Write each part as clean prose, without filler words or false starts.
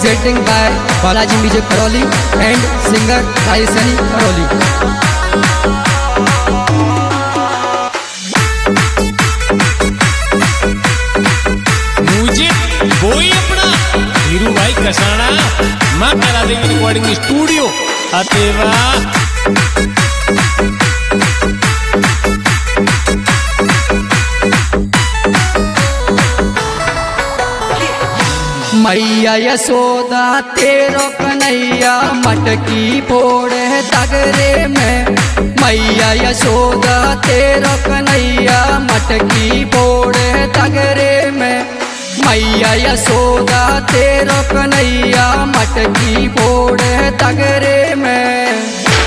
presenting by Balaji Music Karoli and singer Raisani Karoli. वही अपना हीरू भाई कसाना माँ करा देंगे रिकॉर्डिंग स्टूडियो अतेवा मैया यशोदा तेरो कन्हैया मटकी फोड़े तगरे में। मैया यशोदा तेरो कन्हैया मटकी फोड़े तगरे में। मैया यशोदा तेरो कन्हैया मटकी फोड़े तगरे में।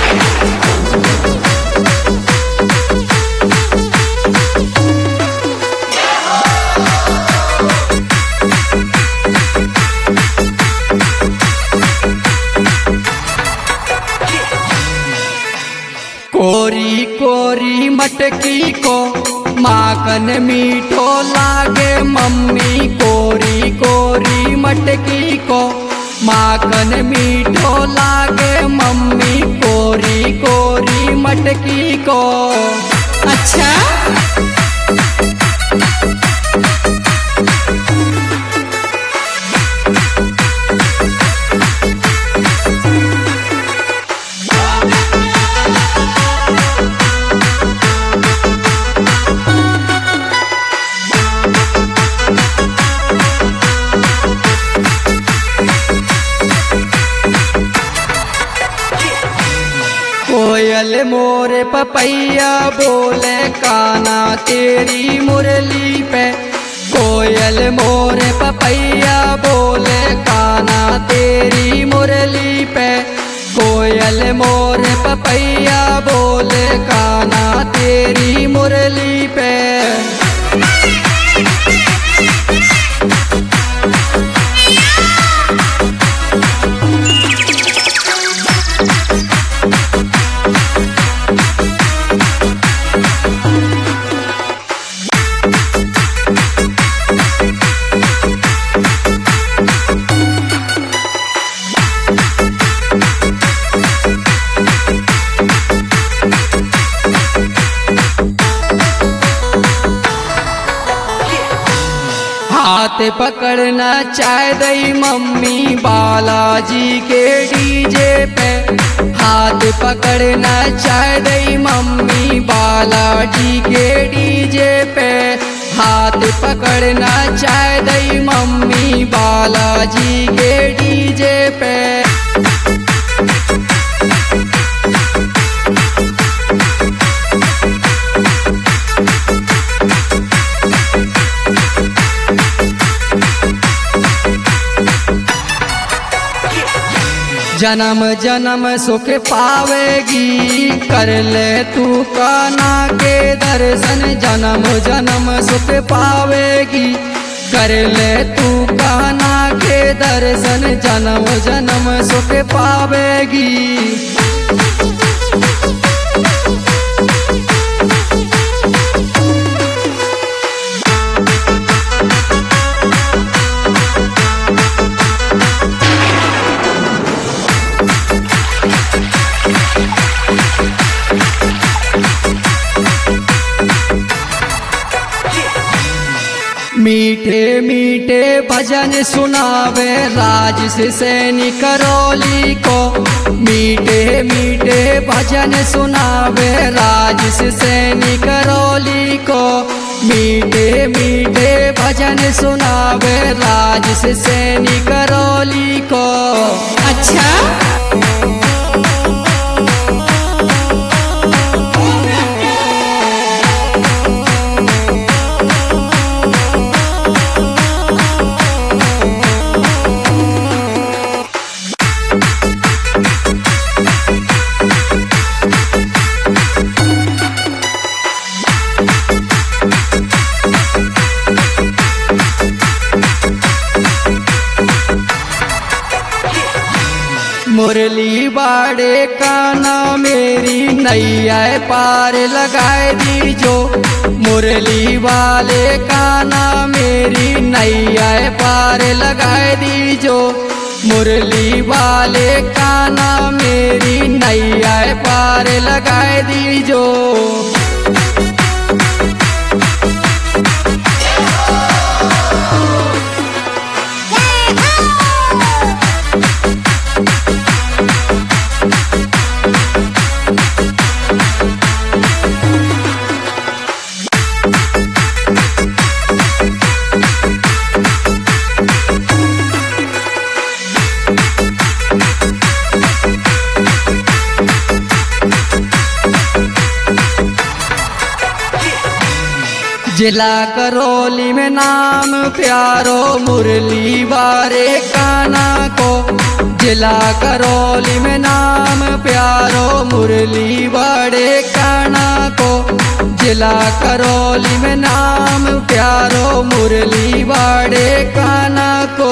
कोरी कोरी मटकी को माखन मीठो लागे मम्मी। कोरी कोरी मटकी को माखन मीठो लागे मम्मी। कोरी कोरी मटकी को अच्छा कोयल मोरे पपैया बोले काना तेरी मुरली पे। कोयल मोरे पपैया बोले काना तेरी मुरली पे। कोयल मोरे पपैया बोले काना तेरी मुरली पे। हाथ पकड़ना चाह दई मम्मी बालाजी के डीजे पे। हाथ पकड़ना चाह दई मम्मी बालाजी के डीजे पे। हाथ पकड़ना चाह दई मम्मी बालाजी के डीजे पे। जन्म जन्म सुख पावेगी कर ले तू कान्हा के दर्शन। जन्म जन्म सुख पावेगी कर ले तू कान्हा के दर्शन। जन्म जन्म सुख पावेगी। मीठे मीठे भजन सुनावे राज सैनी करौली को। मीठे मीठे भजन सुनावे राज सैनी करौली को। मीठे मीठे भजन सुनावे राज सैनी करौली को अच्छा मुरली बाड़े काना मेरी नैया पार लगाए दीजो। मुरली वाले काना मेरी नैया पार लगाए दीजो। मुरली वाले काना मेरी नैया पार लगाए दीजो। जिला करौली में नाम प्यारो मुरली वाले काना को। जिला करौली में नाम प्यारो मुरली वाले काना को। जिला करौली में नाम प्यारो मुरली वाले काना को।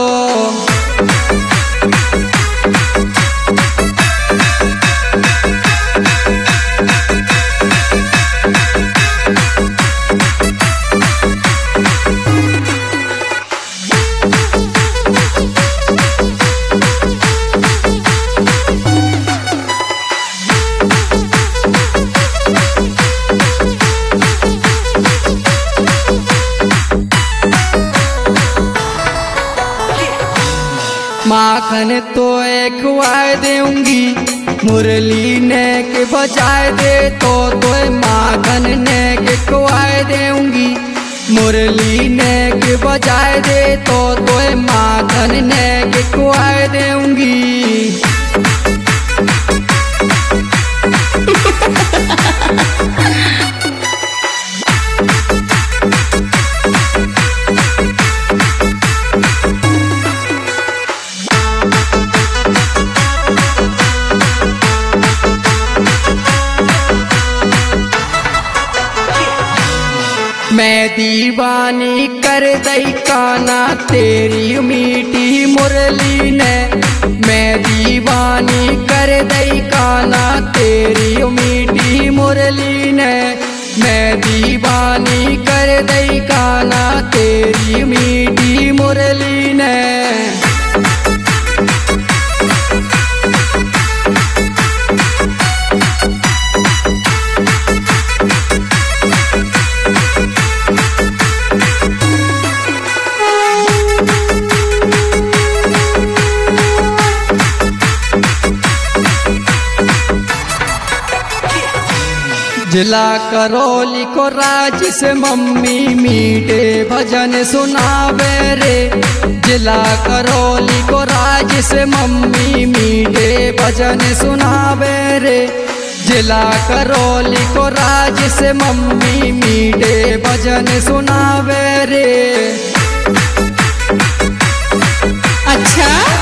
माखन तो एक खुआए दूंगी, मुरली ने के बजाए दे तो माखन ने के खुआए दूंगी। मुरली ने के बजाए दे तो माखन ने के खुआए दूंगी। मैं दीवानी कर दई काना तेरी मीठी मुरली ने। मैं दीवानी कर दई काना तेरी मीठी मुरली ने। मैं दीवानी कर दई काना तेरी मीठी मुरली ने। जिला करौली को राज से मम्मी मीठे भजन सुनावे रे। जिला करौली को राज से मम्मी मीठे भजन सुनावे रे। जिला करौली को राज से मम्मी मीठे भजन सुनावे रे। अच्छा